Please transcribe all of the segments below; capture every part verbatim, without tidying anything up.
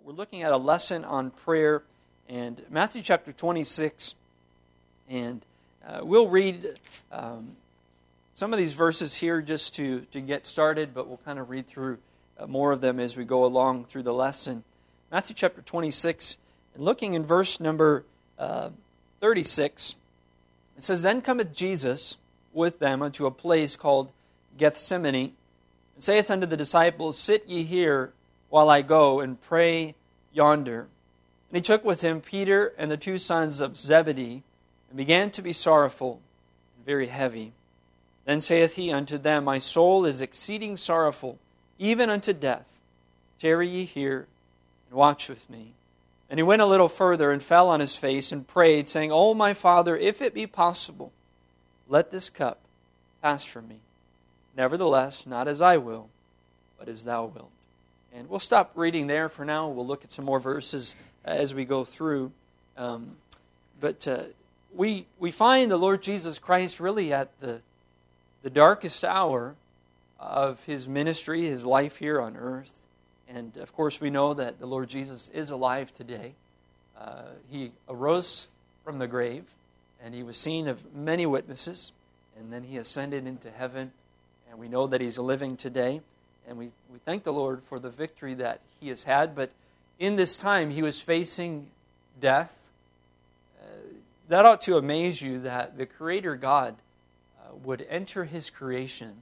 we're looking at a lesson on prayer, and Matthew chapter twenty-six, and uh, we'll read um, some of these verses here just to, to get started, but we'll kind of read through uh, more of them as we go along through the lesson. Matthew chapter twenty-six, and looking in verse number uh, thirty-six, it says, Then cometh Jesus with them unto a place called Gethsemane, and saith unto the disciples, Sit ye here, while I go and pray yonder. And he took with him Peter and the two sons of Zebedee, and began to be sorrowful and very heavy. Then saith he unto them, My soul is exceeding sorrowful, even unto death. Tarry ye here, and watch with me. And he went a little further, and fell on his face, and prayed, saying, O my Father, if it be possible, let this cup pass from me. Nevertheless, not as I will, but as thou wilt. And we'll stop reading there for now. We'll look at some more verses as we go through. Um, but uh, we we find the Lord Jesus Christ really at the the darkest hour of His ministry, His life here on earth. And of course we know that the Lord Jesus is alive today. Uh, he arose from the grave, and He was seen of many witnesses, and then He ascended into heaven, and we know that He's living today. And we, we thank the Lord for the victory that He has had. But in this time, He was facing death. Uh, that ought to amaze you that the Creator God uh, would enter His creation,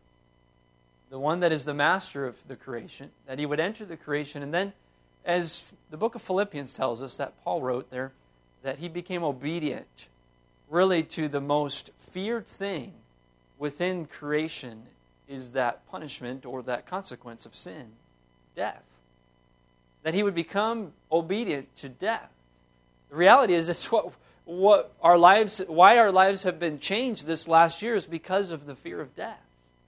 the one that is the master of the creation, that He would enter the creation. And then, as the book of Philippians tells us, that Paul wrote there, that He became obedient really to the most feared thing within creation, is that punishment or that consequence of sin, death. That He would become obedient to death. The reality is it's what what our lives, why our lives have been changed this last year is because of the fear of death.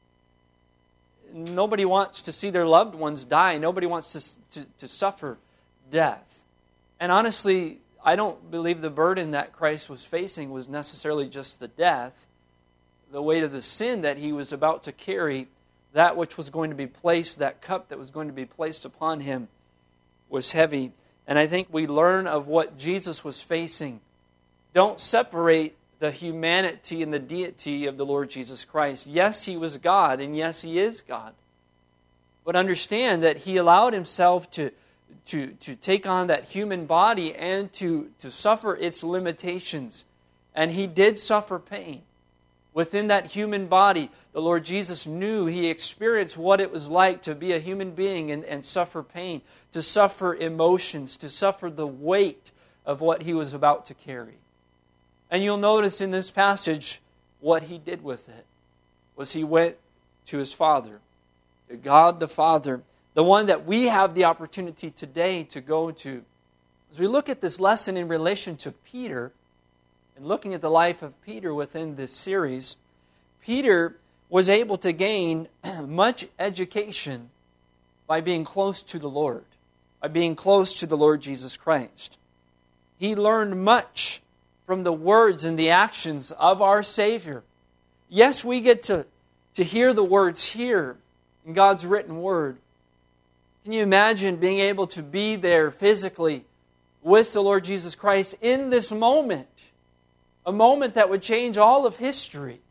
Nobody wants to see their loved ones die. Nobody wants to, to, to suffer death. And honestly, I don't believe the burden that Christ was facing was necessarily just the death, the weight of the sin that He was about to carry, that which was going to be placed, that cup that was going to be placed upon Him was heavy. And I think we learn of what Jesus was facing. Don't separate the humanity and the deity of the Lord Jesus Christ. Yes, He was God, and yes, He is God. But understand that He allowed Himself to, to, to take on that human body and to, to suffer its limitations. And He did suffer pain. Within that human body, the Lord Jesus knew, He experienced what it was like to be a human being and, and suffer pain, to suffer emotions, to suffer the weight of what He was about to carry. And you'll notice in this passage what He did with it was He went to His Father, to God the Father, the one that we have the opportunity today to go to. As we look at this lesson in relation to Peter, and looking at the life of Peter within this series, Peter was able to gain much education by being close to the Lord, by being close to the Lord Jesus Christ. He learned much from the words and the actions of our Savior. Yes, we get to, to hear the words here in God's written Word. Can you imagine being able to be there physically with the Lord Jesus Christ in this moment? A moment that would change all of history.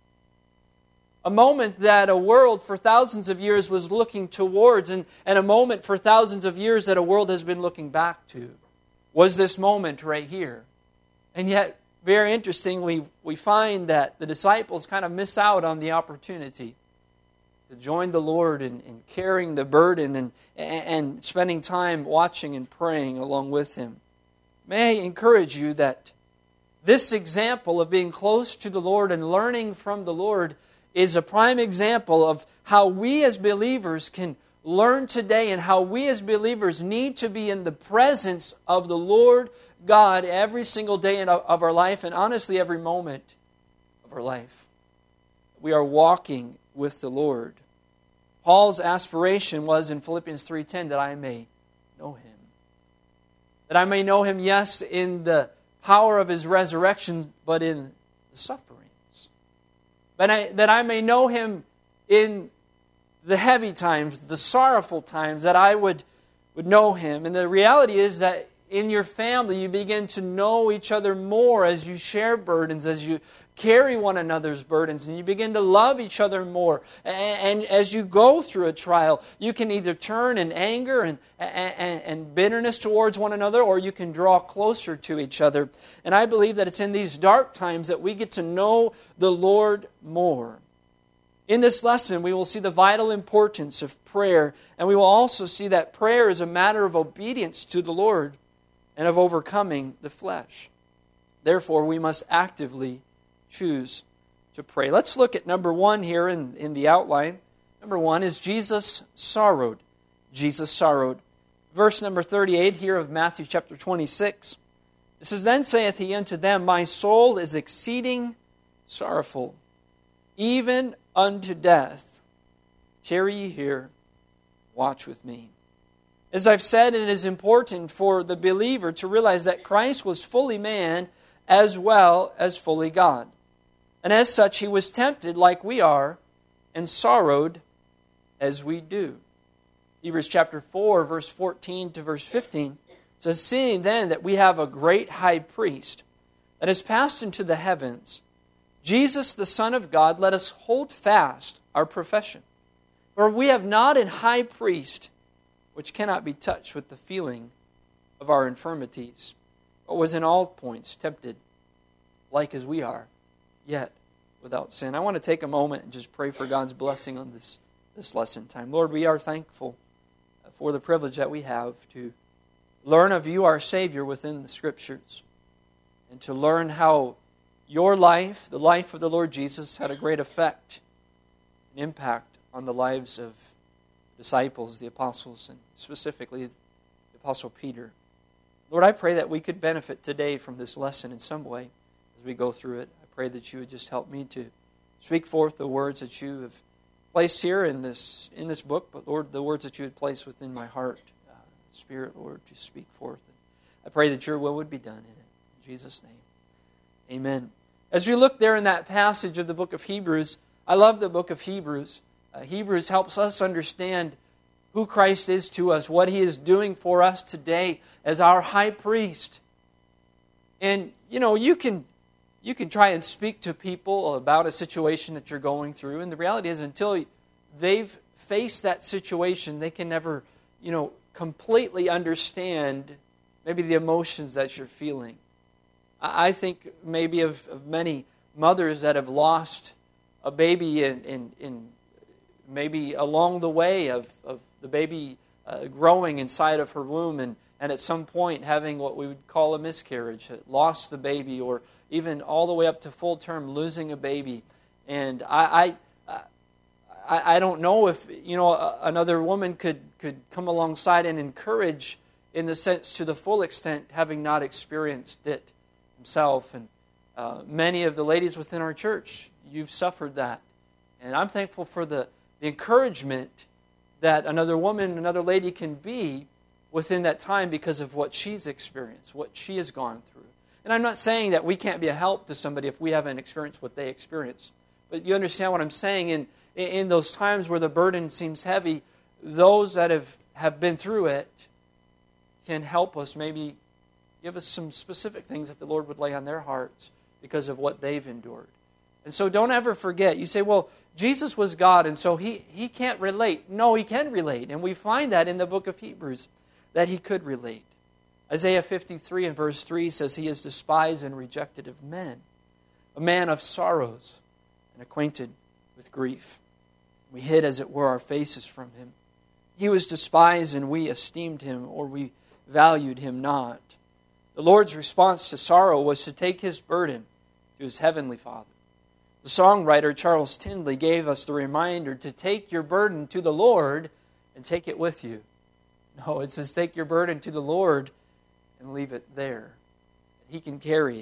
A moment that a world for thousands of years was looking towards, and, and a moment for thousands of years that a world has been looking back to, was this moment right here. And yet, very interestingly, we find that the disciples kind of miss out on the opportunity to join the Lord in, in carrying the burden and, and spending time watching and praying along with Him. May I encourage you that this example of being close to the Lord and learning from the Lord is a prime example of how we as believers can learn today, and how we as believers need to be in the presence of the Lord God every single day of our life, and honestly every moment of our life. We are walking with the Lord. Paul's aspiration was in Philippians three ten that I may know Him. That I may know Him, yes, in the power of His resurrection, but in the sufferings. But I, that I may know Him in the heavy times, the sorrowful times, that I would, would know Him. And the reality is that in your family, you begin to know each other more as you share burdens, as you carry one another's burdens, and you begin to love each other more. And, and as you go through a trial, you can either turn in anger and, and, and bitterness towards one another, or you can draw closer to each other. And I believe that it's in these dark times that we get to know the Lord more. In this lesson, we will see the vital importance of prayer, and we will also see that prayer is a matter of obedience to the Lord and of overcoming the flesh. Therefore, we must actively choose to pray. Let's look at number one here in, in the outline. Number one is Jesus sorrowed. Jesus sorrowed. Verse number thirty-eight here of Matthew chapter twenty-six. It says, Then saith he unto them, My soul is exceeding sorrowful, even unto death. Tarry ye here, watch with me. As I've said, it is important for the believer to realize that Christ was fully man as well as fully God. And as such, He was tempted like we are and sorrowed as we do. Hebrews chapter four, verse fourteen to verse fifteen says, Seeing then that we have a great high priest that has passed into the heavens, Jesus the Son of God, let us hold fast our profession. For we have not an high priest which cannot be touched with the feeling of our infirmities, but was in all points tempted, like as we are, yet without sin. I want to take a moment and just pray for God's blessing on this, this lesson time. Lord, we are thankful for the privilege that we have to learn of You, our Savior, within the Scriptures, and to learn how Your life, the life of the Lord Jesus, had a great effect and impact on the lives of disciples, the apostles, and specifically the Apostle Peter. Lord, I pray that we could benefit today from this lesson in some way as we go through it. I pray that You would just help me to speak forth the words that You have placed here in this in this book, but Lord, the words that You had placed within my heart, uh, Spirit, Lord, to speak forth. I pray that Your will would be done in it. In Jesus' name, amen. As we look there in that passage of the book of Hebrews, I love the book of Hebrews. Uh, Hebrews helps us understand who Christ is to us, what He is doing for us today as our high priest. And, you know, you can you can try and speak to people about a situation that you're going through, and the reality is until they've faced that situation, they can never, you know, completely understand maybe the emotions that you're feeling. I think maybe of, of many mothers that have lost a baby in, in, in maybe along the way of, of the baby uh, growing inside of her womb and, and at some point having what we would call a miscarriage, lost the baby, or even all the way up to full term losing a baby. And I I, I, I don't know if, you know, another woman could, could come alongside and encourage in the sense to the full extent, having not experienced it himself. And uh, many of the ladies within our church, you've suffered that. And I'm thankful for the, the encouragement that another woman, another lady can be within that time because of what she's experienced, what she has gone through. And I'm not saying that we can't be a help to somebody if we haven't experienced what they experienced. But you understand what I'm saying? In, in those times where the burden seems heavy, those that have, have been through it can help us, maybe give us some specific things that the Lord would lay on their hearts because of what they've endured. And so don't ever forget. You say, well, Jesus was God, and so he, he can't relate. No, He can relate. And we find that in the book of Hebrews, that He could relate. Isaiah fifty-three and verse three says, He is despised and rejected of men, a man of sorrows and acquainted with grief. We hid, as it were, our faces from Him. He was despised, and we esteemed Him, or we valued Him not. The Lord's response to sorrow was to take His burden to His heavenly Father. The songwriter Charles Tindley gave us the reminder to take your burden to the Lord and take it with you. No, it says take your burden to the Lord and leave it there. He can carry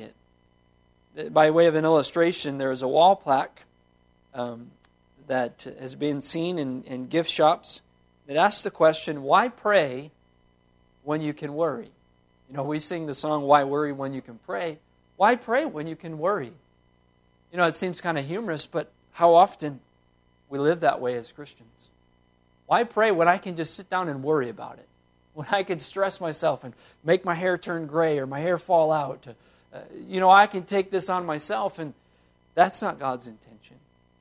it. By way of an illustration, there is a wall plaque um, that has been seen in, in gift shops. It asks the question, why pray when you can worry? You know, we sing the song, Why Worry When You Can Pray? Why pray when you can worry? You know, it seems kind of humorous, but how often we live that way as Christians. Why pray when I can just sit down and worry about it? when I can stress myself and make my hair turn gray or my hair fall out. Uh, you know, I can take this on myself, and that's not God's intention.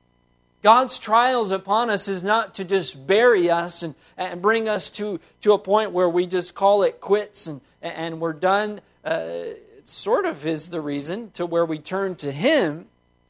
God's trials upon us is not to just bury us and, and bring us to, to a point where we just call it quits and, and we're done. Uh, it sort of is the reason to where we turn to Him.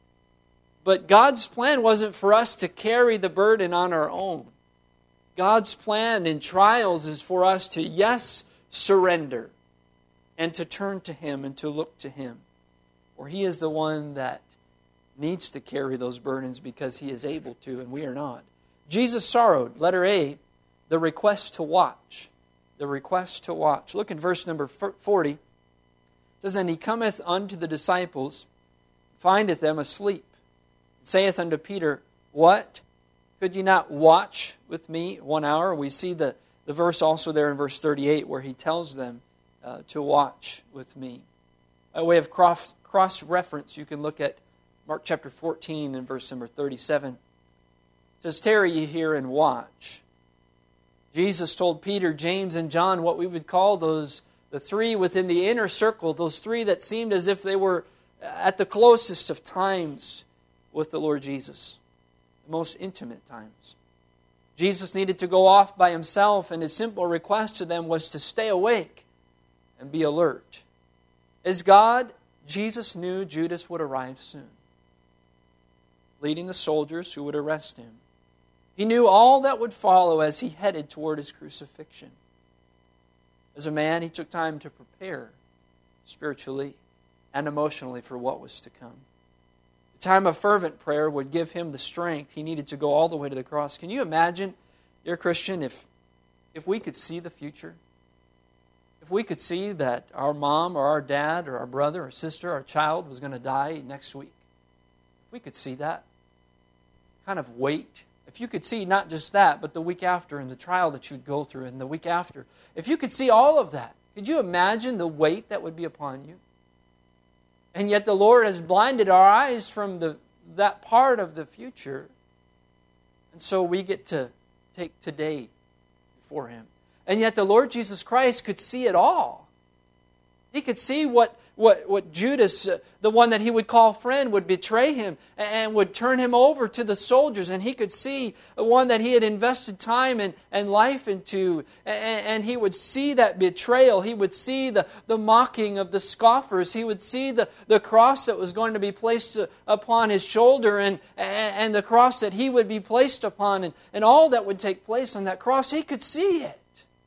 But God's plan wasn't for us to carry the burden on our own. God's plan in trials is for us to, yes, surrender and to turn to Him and to look to Him. For He is the one that needs to carry those burdens because He is able to and we are not. Jesus sorrowed. Letter A, the request to watch. The request to watch. Look in verse number forty. It says, And He cometh unto the disciples, findeth them asleep, and saith unto Peter, What? Could ye not watch with me one hour? We see the, the verse also there in verse thirty-eight where He tells them uh, to watch with me. By way of cross, cross-reference, you can look at Mark chapter fourteen and verse number thirty-seven. It says, Tarry ye here and watch. Jesus told Peter, James, and John what we would call those the three within the inner circle, those three that seemed as if they were at the closest of times with the Lord Jesus, the most intimate times. Jesus needed to go off by Himself, and His simple request to them was to stay awake and be alert. As God, Jesus knew Judas would arrive soon, leading the soldiers who would arrest Him. He knew all that would follow as He headed toward His crucifixion. As a man, He took time to prepare spiritually and emotionally for what was to come. The time of fervent prayer would give Him the strength He needed to go all the way to the cross. Can you imagine, dear Christian, if, if we could see the future? If we could see that our mom or our dad or our brother or sister or child was going to die next week. If we could see that kind of weight. If you could see not just that, but the week after and the trial that you'd go through and the week after. If you could see all of that, could you imagine the weight that would be upon you? And yet the Lord has blinded our eyes from the that part of the future. And so we get to take today before Him. And yet the Lord Jesus Christ could see it all. He could see what, what, what Judas, uh, the one that He would call friend, would betray Him and would turn Him over to the soldiers. And He could see the one that He had invested time and, and life into. And, and He would see that betrayal. He would see the, the mocking of the scoffers. He would see the, the cross that was going to be placed upon His shoulder and, and, and the cross that He would be placed upon and, and all that would take place on that cross. He could see it.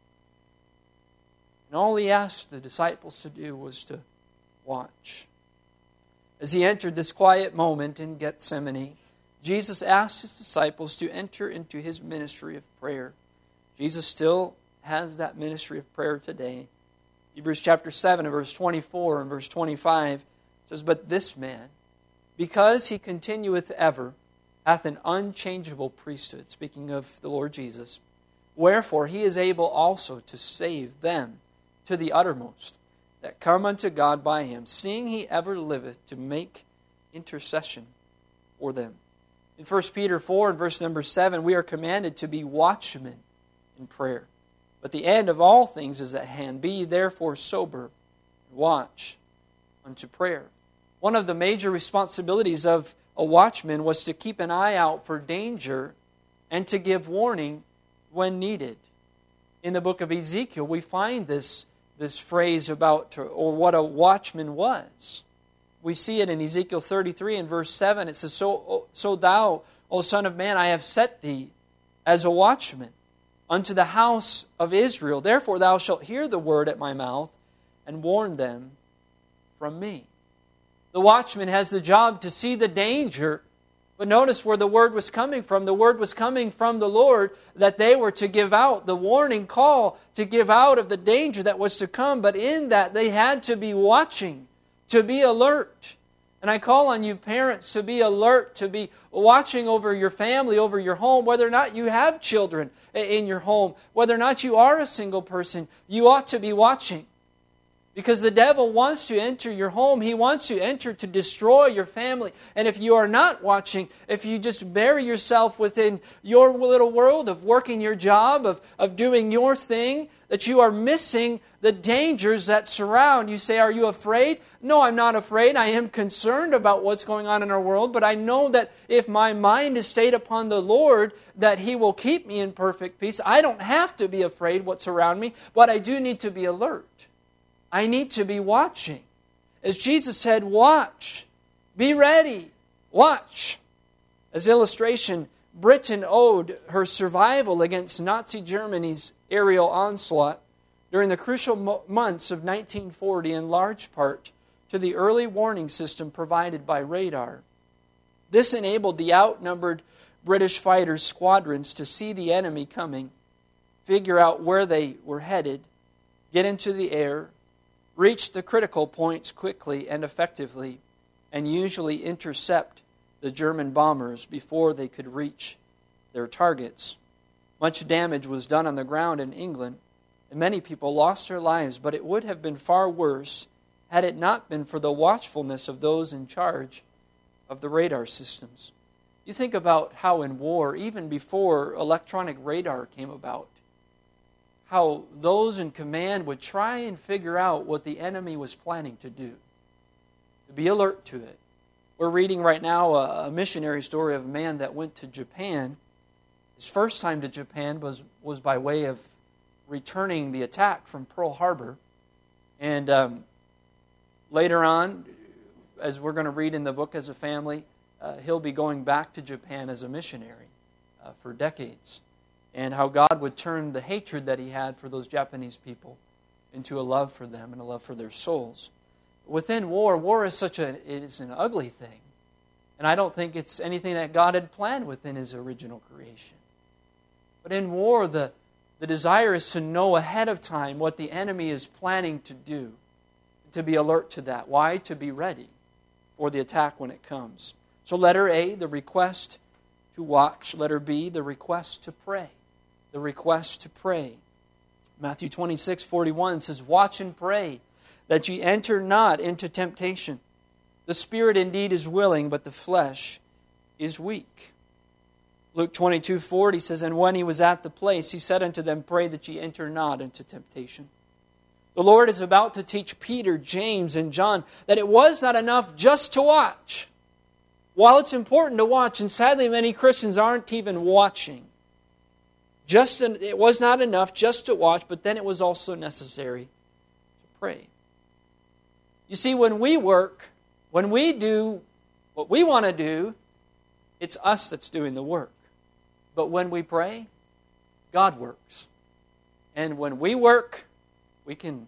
And all He asked the disciples to do was to watch. As He entered this quiet moment in Gethsemane, Jesus asked His disciples to enter into His ministry of prayer. Jesus still has that ministry of prayer today. Hebrews chapter seven and verse twenty-four and verse twenty-five says, But this man, because He continueth ever, hath an unchangeable priesthood, speaking of the Lord Jesus, wherefore He is able also to save them to the uttermost, that come unto God by Him, seeing He ever liveth to make intercession for them. In First Peter four and verse number seven, we are commanded to be watchmen in prayer. But the end of all things is at hand. Be therefore sober, and watch unto prayer. One of the major responsibilities of a watchman was to keep an eye out for danger and to give warning when needed. In the book of Ezekiel, we find this this phrase about, or what a watchman was. We see it in Ezekiel thirty-three and verse seven. It says, So, so thou, O son of man, I have set thee as a watchman unto the house of Israel. Therefore thou shalt hear the word at my mouth and warn them from me. The watchman has the job to see the danger. But notice where the word was coming from. The word was coming from the Lord that they were to give out, the warning call to give out of the danger that was to come. But in that, they had to be watching, to be alert. And I call on you parents to be alert, to be watching over your family, over your home, whether or not you have children in your home, whether or not you are a single person, you ought to be watching. Because the devil wants to enter your home. He wants to enter to destroy your family. And if you are not watching, if you just bury yourself within your little world of working your job, of, of doing your thing, that you are missing the dangers that surround. You say, are you afraid? No, I'm not afraid. I am concerned about what's going on in our world, but I know that if my mind is stayed upon the Lord, that He will keep me in perfect peace. I don't have to be afraid what's around me, but I do need to be alert. I need to be watching. As Jesus said, watch. Be ready. Watch. As illustration, Britain owed her survival against Nazi Germany's aerial onslaught during the crucial mo- months of nineteen forty in large part to the early warning system provided by radar. This enabled the outnumbered British fighter squadrons to see the enemy coming, figure out where they were headed, get into the air, reach the critical points quickly and effectively, and usually intercept the German bombers before they could reach their targets. Much damage was done on the ground in England, and many people lost their lives, but it would have been far worse had it not been for the watchfulness of those in charge of the radar systems. You think about how in war, even before electronic radar came about, how those in command would try and figure out what the enemy was planning to do, to be alert to it. We're reading right now a, a missionary story of a man that went to Japan. His first time to Japan was, was by way of returning the attack from Pearl Harbor. And um, later on, as we're going to read in the book as a family, uh, he'll be going back to Japan as a missionary uh, for decades. And how God would turn the hatred that He had for those Japanese people into a love for them and a love for their souls. Within war, war is such a, it is an ugly thing. And I don't think it's anything that God had planned within His original creation. But in war, the, the desire is to know ahead of time what the enemy is planning to do. To be alert to that. Why? To be ready for the attack when it comes. So letter A, the request to watch. Letter B, the request to pray. The request to pray. Matthew twenty-six forty-one says, watch and pray, that ye enter not into temptation. The spirit indeed is willing, but the flesh is weak. Luke twenty-two forty says, and when He was at the place, He said unto them, pray that ye enter not into temptation. The Lord is about to teach Peter, James, and John that it was not enough just to watch. While it's important to watch, and sadly many Christians aren't even watching, just it was not enough just to watch, but then it was also necessary to pray. You see, when we work, when we do what we want to do, it's us that's doing the work. But when we pray, God works. And when we work, we can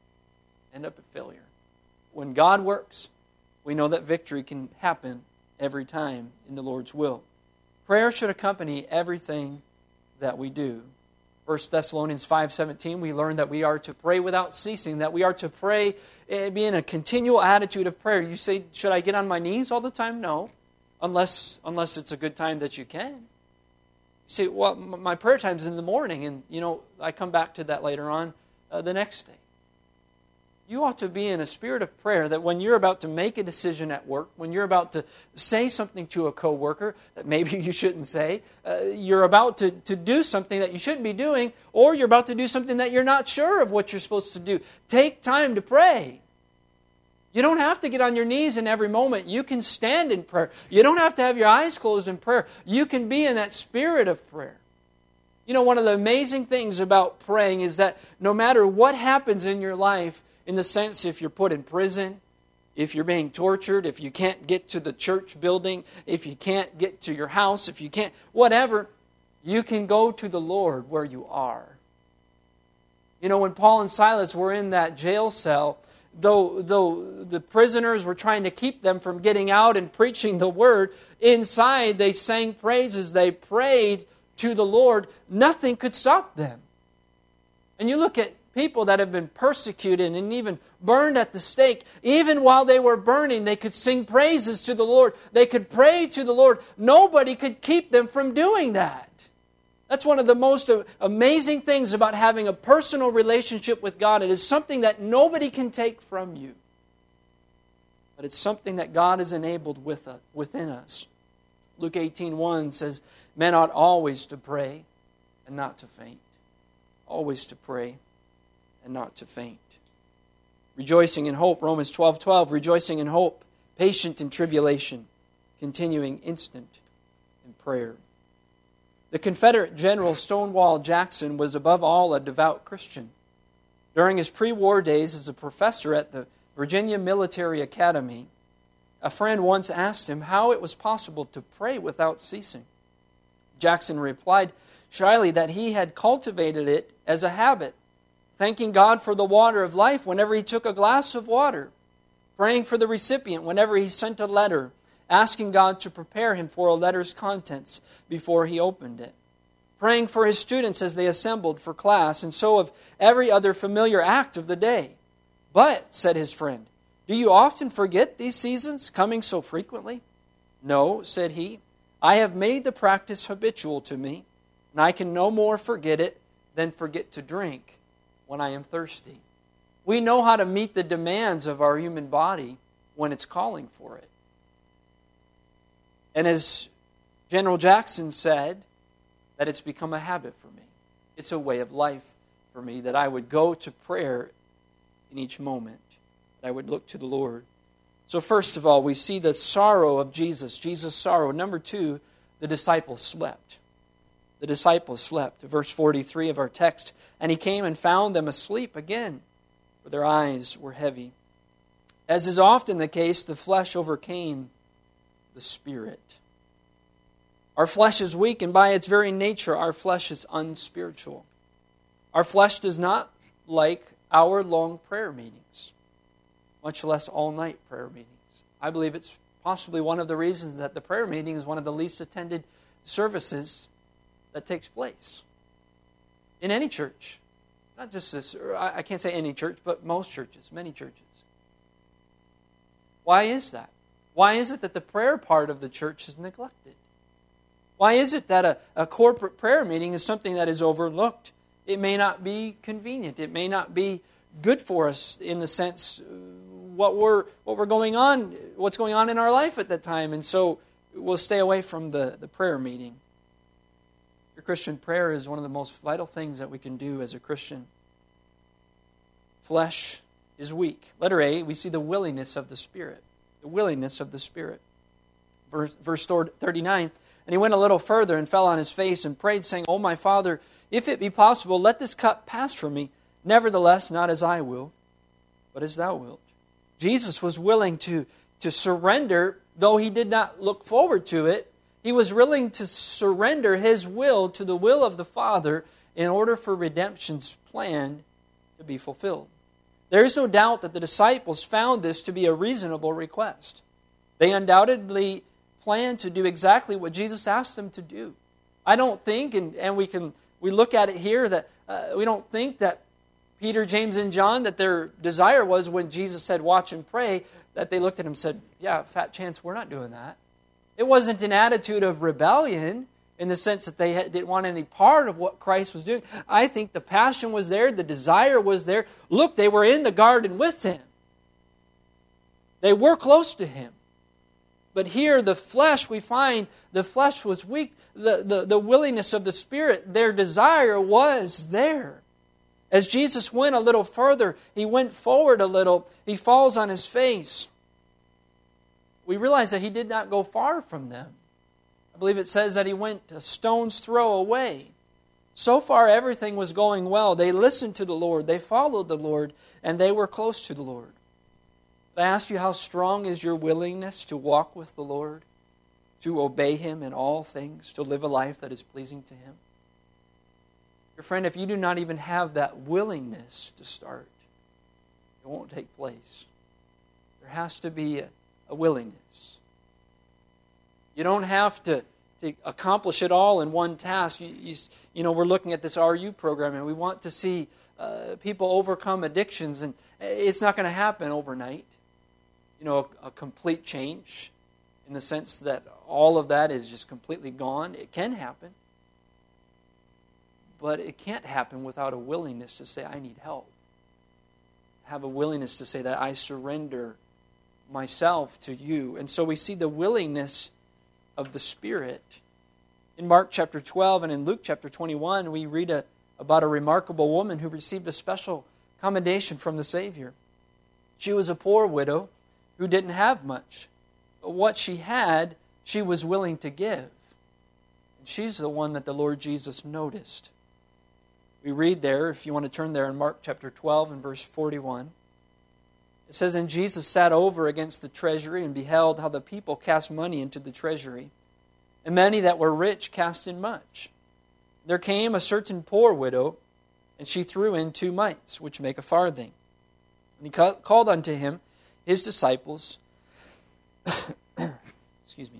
end up at failure. When God works, we know that victory can happen every time in the Lord's will. Prayer should accompany everything that we do. First Thessalonians five seventeen, we learn that we are to pray without ceasing, that we are to pray and be in a continual attitude of prayer. You say, should I get on my knees all the time? No, unless unless it's a good time that you can. You say, well, my prayer time's in the morning, and you know, I come back to that later on uh, the next day. You ought to be in a spirit of prayer that when you're about to make a decision at work, when you're about to say something to a coworker that maybe you shouldn't say, uh, you're about to, to do something that you shouldn't be doing, or you're about to do something that you're not sure of what you're supposed to do. Take time to pray. You don't have to get on your knees in every moment. You can stand in prayer. You don't have to have your eyes closed in prayer. You can be in that spirit of prayer. You know, one of the amazing things about praying is that no matter what happens in your life, in the sense if you're put in prison, if you're being tortured, if you can't get to the church building, if you can't get to your house, if you can't, whatever, you can go to the Lord where you are. You know, when Paul and Silas were in that jail cell, though, though the prisoners were trying to keep them from getting out and preaching the word, inside they sang praises, they prayed to the Lord. Nothing could stop them. And you look at people that have been persecuted and even burned at the stake, even while they were burning, they could sing praises to the Lord. They could pray to the Lord. Nobody could keep them from doing that. That's one of the most amazing things about having a personal relationship with God. It is something that nobody can take from you. But it's something that God has enabled with us, within us. Luke eighteen one says, men ought always to pray and not to faint. Always to pray and not to faint. Rejoicing in hope, Romans twelve twelve, rejoicing in hope, patient in tribulation, continuing instant in prayer. The Confederate General Stonewall Jackson was above all a devout Christian. During his pre-war days as a professor at the Virginia Military Academy, a friend once asked him how it was possible to pray without ceasing. Jackson replied shyly that he had cultivated it as a habit, thanking God for the water of life whenever he took a glass of water, praying for the recipient whenever he sent a letter, asking God to prepare him for a letter's contents before he opened it, praying for his students as they assembled for class, and so of every other familiar act of the day. But, said his friend, do you often forget these seasons, coming so frequently? No, said he, I have made the practice habitual to me, and I can no more forget it than forget to drink when I am thirsty. We know how to meet the demands of our human body when it's calling for it. And as General Jackson said, that it's become a habit for me. It's a way of life for me that I would go to prayer in each moment, that I would look to the Lord. So first of all, we see the sorrow of Jesus, Jesus' sorrow. Number two, the disciples slept. The disciples slept. Verse forty-three of our text, and he came and found them asleep again, for their eyes were heavy. As is often the case, the flesh overcame the Spirit. Our flesh is weak, and by its very nature, our flesh is unspiritual. Our flesh does not like hour-long prayer meetings, much less all-night prayer meetings. I believe it's possibly one of the reasons that the prayer meeting is one of the least attended services that takes place in any church. Not just this, I can't say any church, but most churches, many churches. Why is that? Why is it that the prayer part of the church is neglected? Why is it that a, a corporate prayer meeting is something that is overlooked? It may not be convenient. It may not be good for us in the sense what we're what we're going on, what's going on in our life at that time, and so we'll stay away from the, the prayer meeting. Your Christian prayer is one of the most vital things that we can do as a Christian. Flesh is weak. Letter A, we see the willingness of the Spirit. The willingness of the Spirit. Verse, verse thirty-nine, and he went a little further and fell on his face and prayed, saying, O my Father, if it be possible, let this cup pass from me. Nevertheless, not as I will, but as thou wilt. Jesus was willing to, to surrender, though he did not look forward to it. He was willing to surrender his will to the will of the Father in order for redemption's plan to be fulfilled. There is no doubt that the disciples found this to be a reasonable request. They undoubtedly planned to do exactly what Jesus asked them to do. I don't think, and, and we can we look at it here, that uh, we don't think that Peter, James, and John, that their desire was when Jesus said, watch and pray, that they looked at him and said, yeah, fat chance we're not doing that. It wasn't an attitude of rebellion in the sense that they didn't want any part of what Christ was doing. I think the passion was there, the desire was there. Look, they were in the garden with him. They were close to him. But here, the flesh, we find the flesh was weak. The, the, the willingness of the Spirit, their desire was there. As Jesus went a little further, he went forward a little, he falls on his face. We realize that he did not go far from them. I believe it says that he went a stone's throw away. So far, everything was going well. They listened to the Lord, they followed the Lord, and they were close to the Lord. I ask you, how strong is your willingness to walk with the Lord, to obey Him in all things, to live a life that is pleasing to Him? Your friend, if you do not even have that willingness to start, it won't take place. There has to be a, a willingness. You don't have to, to accomplish it all in one task. You, you, you know, we're looking at this R U program, and we want to see uh, people overcome addictions, and it's not going to happen overnight. You know, a, a complete change in the sense that all of that is just completely gone. It can happen. but it can't happen without a willingness to say, I need help. Have a willingness to say that I surrender myself to you. And so we see the willingness of the Spirit. In Mark chapter twelve and in Luke chapter twenty-one, we read a, about a remarkable woman who received a special commendation from the Savior. She was a poor widow who didn't have much. But what she had, she was willing to give. And she's the one that the Lord Jesus noticed. We read there, if you want to turn there in Mark chapter twelve and verse forty-one. It says, And Jesus sat over against the treasury and beheld how the people cast money into the treasury. And many that were rich cast in much. There came a certain poor widow, and she threw in two mites, which make a farthing. And he called unto him his disciples. Excuse me.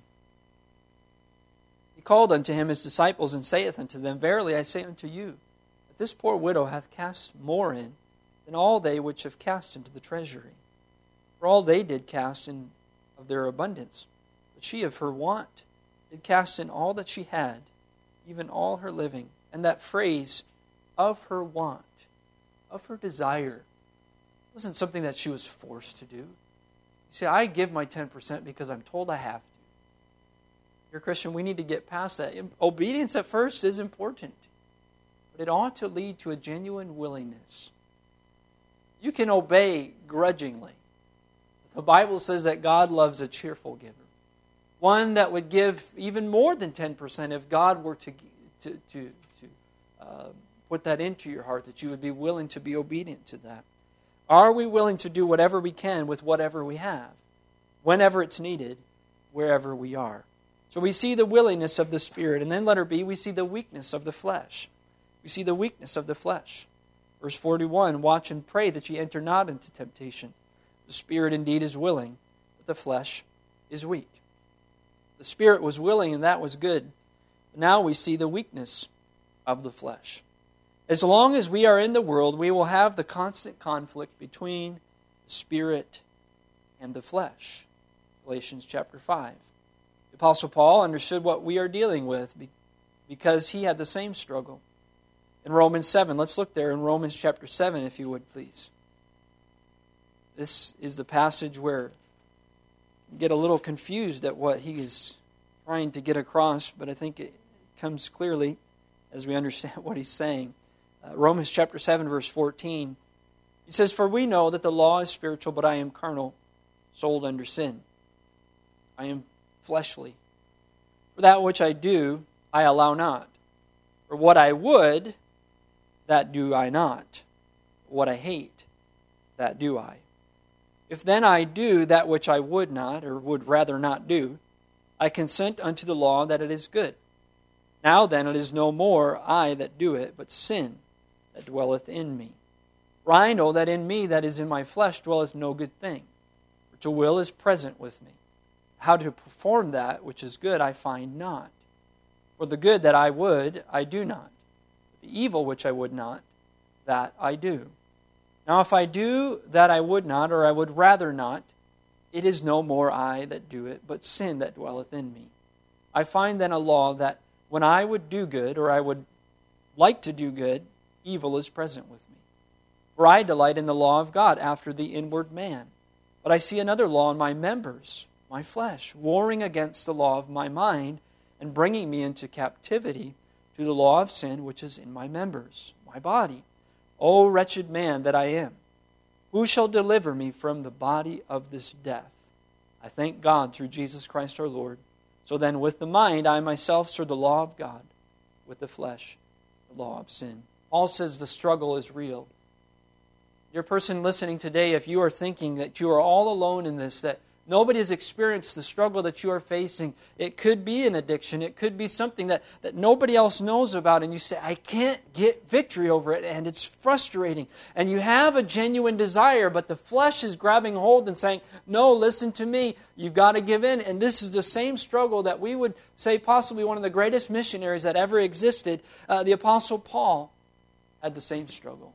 He called unto him his disciples, and saith unto them, Verily I say unto you, that this poor widow hath cast more in than all they which have cast into the treasury. For all they did cast in of their abundance, but she of her want did cast in all that she had, even all her living. And that phrase, of her want, of her desire, wasn't something that she was forced to do. You see, I give my ten percent because I'm told I have to. You're a Christian, we need to get past that. Obedience at first is important, but it ought to lead to a genuine willingness. You can obey grudgingly. The Bible says that God loves a cheerful giver. One that would give even more than ten percent if God were to, to, to, to uh, put that into your heart, that you would be willing to be obedient to that. Are we willing to do whatever we can with whatever we have, whenever it's needed, wherever we are? So we see the willingness of the Spirit. And then letter B, we see the weakness of the flesh. We see the weakness of the flesh. Verse forty-one, Watch and pray that ye enter not into temptation. The Spirit indeed is willing, but the flesh is weak. The Spirit was willing, and that was good. But now we see the weakness of the flesh. As long as we are in the world, we will have the constant conflict between the Spirit and the flesh. Galatians chapter five. The Apostle Paul understood what we are dealing with because he had the same struggle. In Romans seven, let's look there in Romans chapter seven, if you would, please. This is the passage where you get a little confused at what he is trying to get across, but I think it comes clearly as we understand what he's saying. Uh, Romans chapter seven, verse fourteen. He says, For we know that the law is spiritual, but I am carnal, sold under sin. I am fleshly. For that which I do, I allow not. For what I would, that do I not. What I hate, that do I. If then I do that which I would not, or would rather not do, I consent unto the law that it is good. Now then it is no more I that do it, but sin that dwelleth in me. For I know that in me, that is in my flesh, dwelleth no good thing, which a will is present with me. How to perform that which is good I find not. For the good that I would, I do not. But the evil which I would not, that I do. Now if I do that I would not, or I would rather not, it is no more I that do it, but sin that dwelleth in me. I find then a law that when I would do good, or I would like to do good, evil is present with me. For I delight in the law of God after the inward man. But I see another law in my members, my flesh, warring against the law of my mind, and bringing me into captivity to the law of sin which is in my members, my body. O wretched man that I am, who shall deliver me from the body of this death? I thank God through Jesus Christ our Lord. So then with the mind I myself serve the law of God, with the flesh the law of sin. Paul says the struggle is real. Dear person listening today, if you are thinking that you are all alone in this, that nobody has experienced the struggle that you are facing, it could be an addiction, it could be something that, that nobody else knows about, and you say, I can't get victory over it, and it's frustrating. And you have a genuine desire, but the flesh is grabbing hold and saying, no, listen to me, you've got to give in. And this is the same struggle that we would say possibly one of the greatest missionaries that ever existed, uh, the Apostle Paul, had the same struggle.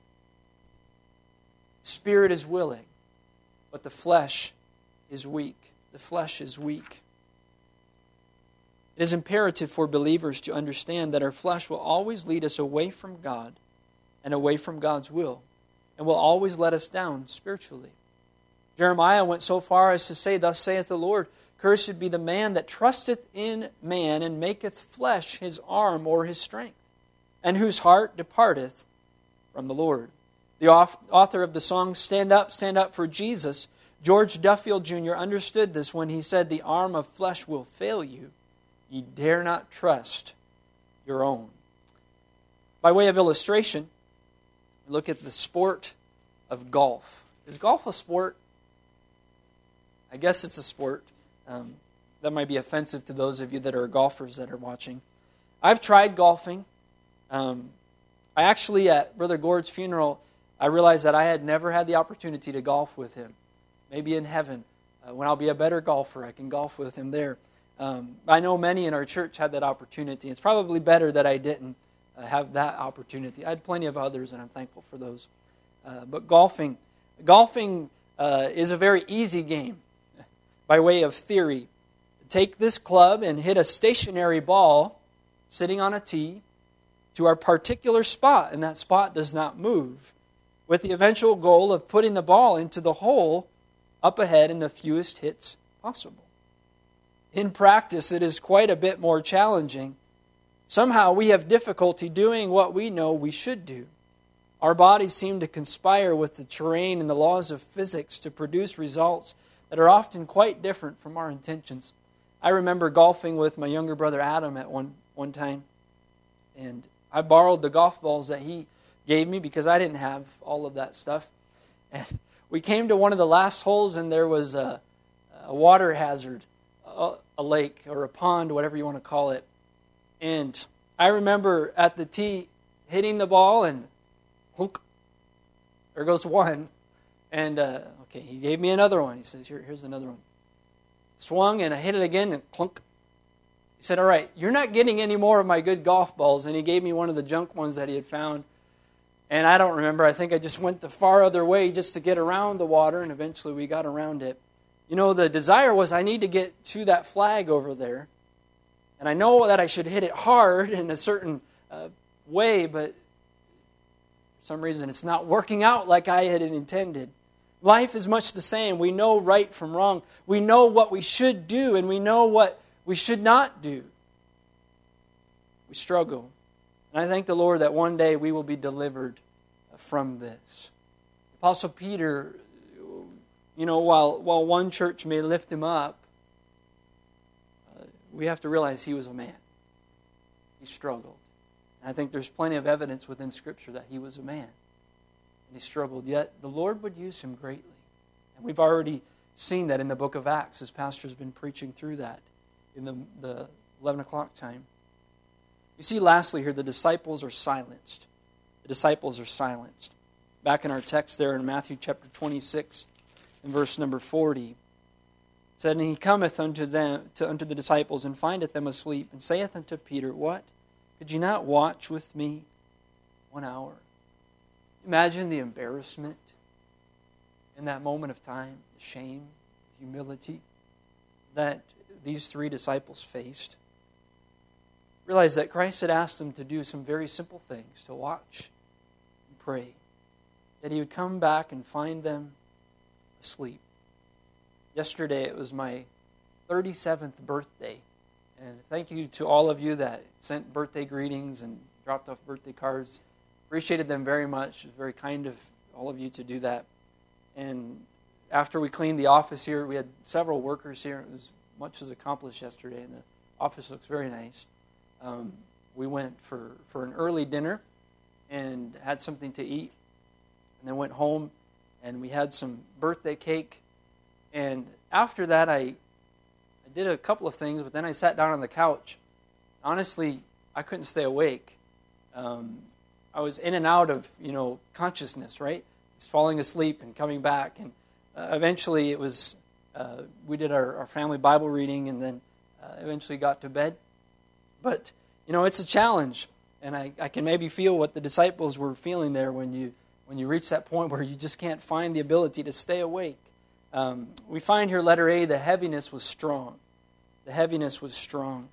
Spirit is willing, but the flesh is weak. The flesh is weak. It is imperative for believers to understand that our flesh will always lead us away from God and away from God's will, and will always let us down spiritually. Jeremiah went so far as to say, "Thus saith the Lord, cursed be the man that trusteth in man, and maketh flesh his arm or his strength, and whose heart departeth from the Lord." The author of the song, "Stand Up, Stand Up for Jesus," George Duffield Junior understood this when he said, "The arm of flesh will fail you. Ye dare not trust your own." By way of illustration, look at the sport of golf. Is golf a sport? I guess it's a sport. Um, that might be offensive to those of you that are golfers that are watching. I've tried golfing. Um, I actually, at Brother Gord's funeral, I realized that I had never had the opportunity to golf with him. Maybe in heaven, uh, when I'll be a better golfer, I can golf with him there. Um, I know many in our church had that opportunity. It's probably better that I didn't uh, have that opportunity. I had plenty of others, and I'm thankful for those. Uh, but golfing, golfing uh, is a very easy game. By way of theory, take this club and hit a stationary ball sitting on a tee to our particular spot, and that spot does not move, with the eventual goal of putting the ball into the hole up ahead in the fewest hits possible. In practice, it is quite a bit more challenging. Somehow we have difficulty doing what we know we should do. Our bodies seem to conspire with the terrain and the laws of physics to produce results that are often quite different from our intentions. I remember golfing with my younger brother Adam at one, one time, and I borrowed the golf balls that he gave me because I didn't have all of that stuff. And we came to one of the last holes, and there was a, a water hazard, a, a lake or a pond, whatever you want to call it. And I remember at the tee hitting the ball, and clunk, there goes one. And, uh, okay, he gave me another one. He says, Here, here's another one. Swung, and I hit it again, and clunk. He said, all right, you're not getting any more of my good golf balls. And he gave me one of the junk ones that he had found. And I don't remember. I think I just went the far other way just to get around the water, and eventually we got around it. You know, the desire was I need to get to that flag over there. And I know that I should hit it hard in a certain uh, way, but for some reason it's not working out like I had intended. Life is much the same. We know right from wrong. We know what we should do, and we know what we should not do. We struggle. And I thank the Lord that one day we will be delivered from this. Apostle Peter, you know, while, while one church may lift him up, uh, we have to realize he was a man. He struggled. And I think there's plenty of evidence within Scripture that he was a man. And he struggled, yet the Lord would use him greatly. And we've already seen that in the book of Acts, as Pastor's been preaching through that in the, the eleven o'clock time. You see, lastly here, the disciples are silenced. The disciples are silenced. Back in our text there in Matthew chapter twenty-six, in verse number forty, it said, And he cometh unto them to unto the disciples, and findeth them asleep, and saith unto Peter, What? Could ye not watch with me one hour? Imagine the embarrassment in that moment of time, the shame, the humility that these three disciples faced. Realize that Christ had asked them to do some very simple things, to watch and pray, that he would come back and find them asleep. Yesterday it was my thirty-seventh birthday, and thank you to all of you that sent birthday greetings and dropped off birthday cards. Appreciated them very much. It was very kind of all of you to do that. And after we cleaned the office here, we had several workers here. It was much was accomplished yesterday, and the office looks very nice. Um, we went for, for an early dinner and had something to eat, and then went home, and we had some birthday cake. And after that, I, I did a couple of things, but then I sat down on the couch. Honestly, I couldn't stay awake. Um, I was in and out of, you know, consciousness, right? Just falling asleep and coming back. And uh, eventually it was, uh, we did our, our family Bible reading, and then uh, eventually got to bed. But, you know, it's a challenge. And I, I can maybe feel what the disciples were feeling there when you when you reach that point where you just can't find the ability to stay awake. Um, we find here, letter A, the heaviness was strong. The heaviness was strong.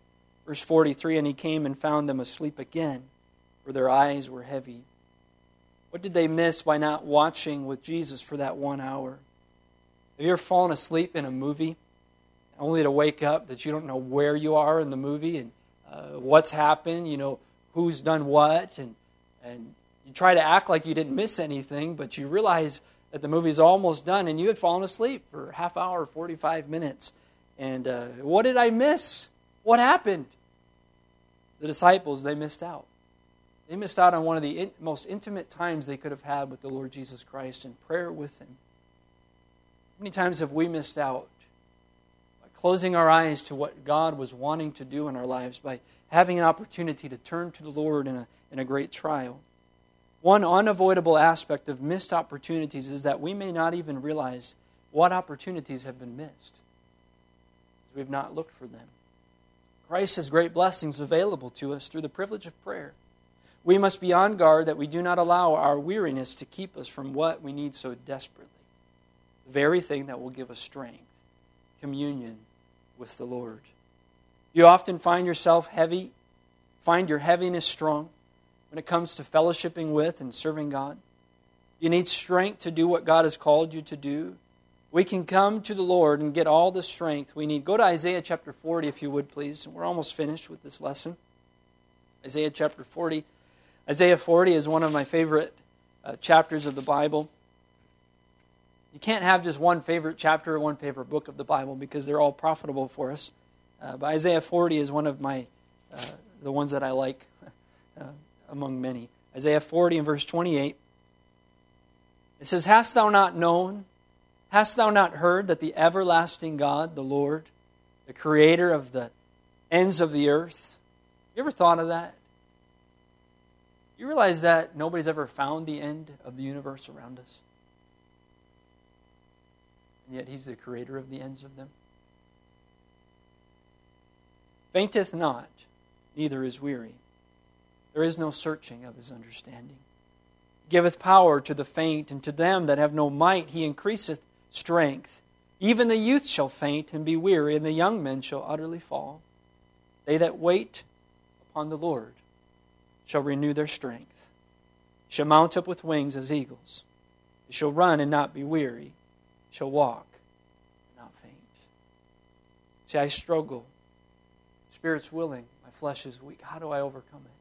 Verse forty-three, and he came and found them asleep again, for their eyes were heavy. What did they miss by not watching with Jesus for that one hour? Have you ever fallen asleep in a movie, only to wake up that you don't know where you are in the movie and uh, what's happened, you know, who's done what, and and you try to act like you didn't miss anything, but you realize that the movie's almost done and you had fallen asleep for a half hour, forty-five minutes. And uh, what did I miss? What happened? The disciples, they missed out. They missed out on one of the in- most intimate times they could have had with the Lord Jesus Christ in prayer with Him. How many times have we missed out by closing our eyes to what God was wanting to do in our lives, by having an opportunity to turn to the Lord in a, in a great trial? One unavoidable aspect of missed opportunities is that we may not even realize what opportunities have been missed. We've not looked for them. Christ has great blessings available to us through the privilege of prayer. We must be on guard that we do not allow our weariness to keep us from what we need so desperately. The very thing that will give us strength, communion with the Lord. You often find yourself heavy, find your heaviness strong when it comes to fellowshipping with and serving God. You need strength to do what God has called you to do. We can come to the Lord and get all the strength we need. Go to Isaiah chapter forty, if you would, please. We're almost finished with this lesson. Isaiah chapter forty. Isaiah forty is one of my favorite uh, chapters of the Bible. You can't have just one favorite chapter or one favorite book of the Bible because they're all profitable for us. Uh, but Isaiah forty is one of my uh, the ones that I like uh, among many. Isaiah forty and verse twenty-eight. It says, "Hast thou not known? Hast thou not heard that the everlasting God, the Lord, the Creator of the ends of the earth?" You ever thought of that? You realize that nobody's ever found the end of the universe around us? And yet He's the Creator of the ends of them. "Fainteth not, neither is weary. There is no searching of His understanding. He giveth power to the faint, and to them that have no might He increaseth strength. Even the youth shall faint and be weary, and the young men shall utterly fall. They that wait upon the Lord shall renew their strength, shall mount up with wings as eagles. They shall run and not be weary, shall walk and not faint." See, I struggle. Spirit's willing, my flesh is weak. How do I overcome it?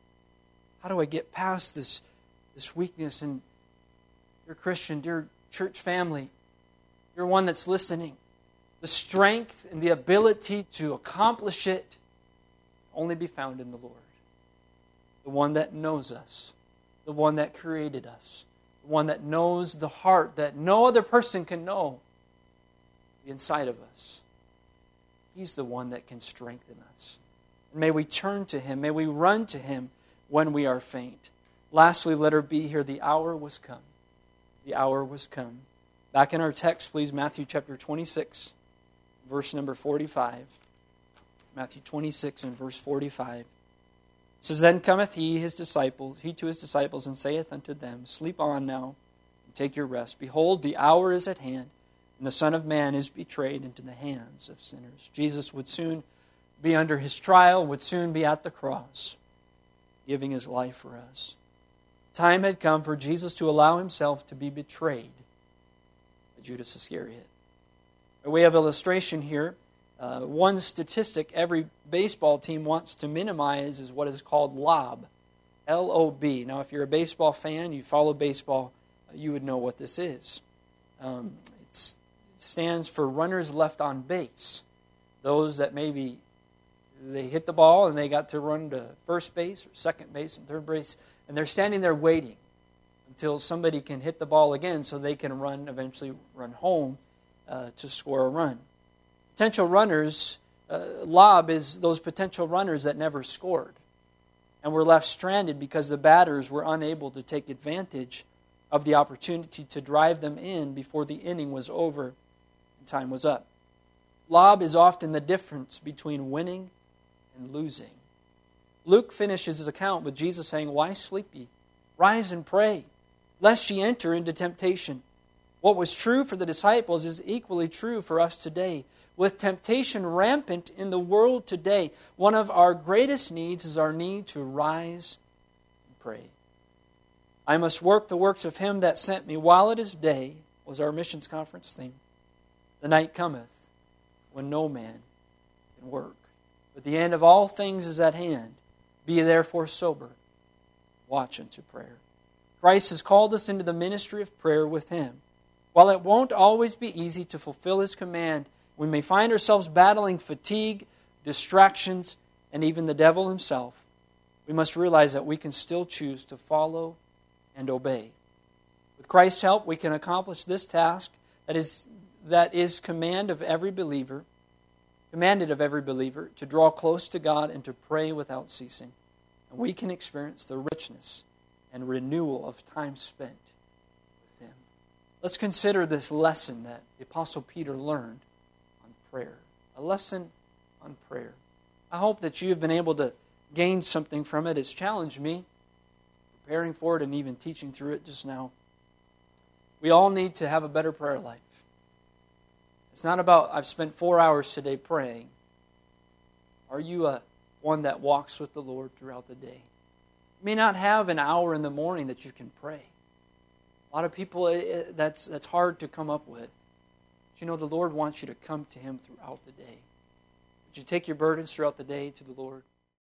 How do I get past this, this weakness? And dear Christian, dear church family, you're one that's listening. The strength and the ability to accomplish it only be found in the Lord. The one that knows us. The one that created us. The one that knows the heart that no other person can know the inside of us. He's the one that can strengthen us. And may we turn to Him. May we run to Him when we are faint. Lastly, letter B here, the hour was come. The hour was come. Back in our text, please, Matthew chapter twenty-six, verse number forty-five. Matthew twenty-six and verse forty-five. It says, "Then cometh he, his disciples, he to his disciples, and saith unto them, Sleep on now, and take your rest. Behold, the hour is at hand, and the Son of Man is betrayed into the hands of sinners." Jesus would soon be under His trial, would soon be at the cross, giving His life for us. Time had come for Jesus to allow Himself to be betrayed by Judas Iscariot. By way of illustration here, uh, one statistic every baseball team wants to minimize is what is called lob. L O B. Now, if you're a baseball fan, you follow baseball, uh, you would know what this is. Um, it's, it stands for runners left on base. Those that maybe they hit the ball and they got to run to first base or second base and third base, and they're standing there waiting until somebody can hit the ball again so they can run, eventually run home uh, to score a run. Potential runners, uh, lob is those potential runners that never scored and were left stranded because the batters were unable to take advantage of the opportunity to drive them in before the inning was over and time was up. Lob is often the difference between winning and losing. Luke finishes his account with Jesus saying, "Why sleep ye? Rise and pray, lest ye enter into temptation. What was true for the disciples is equally true for us today. With temptation rampant in the world today, one of our greatest needs is our need to rise and pray. I must work the works of Him that sent me while it is day, was our missions conference theme. The night cometh when no man can work. But the end of all things is at hand. Be therefore sober. Watch unto prayer. Christ has called us into the ministry of prayer with Him. While it won't always be easy to fulfill His command, we may find ourselves battling fatigue, distractions, and even the devil himself. We must realize that we can still choose to follow and obey. With Christ's help, we can accomplish this task that is, that is command of every believer, commanded of every believer, to draw close to God and to pray without ceasing. And we can experience the richness and renewal of time spent with Him. Let's consider this lesson that the Apostle Peter learned on prayer. A lesson on prayer. I hope that you have been able to gain something from it. It's challenged me, preparing for it and even teaching through it just now. We all need to have a better prayer life. It's not about, I've spent four hours today praying. Are you a one that walks with the Lord throughout the day? You may not have an hour in the morning that you can pray. A lot of people, it, that's, that's hard to come up with. But you know, the Lord wants you to come to Him throughout the day. Would you take your burdens throughout the day to the Lord?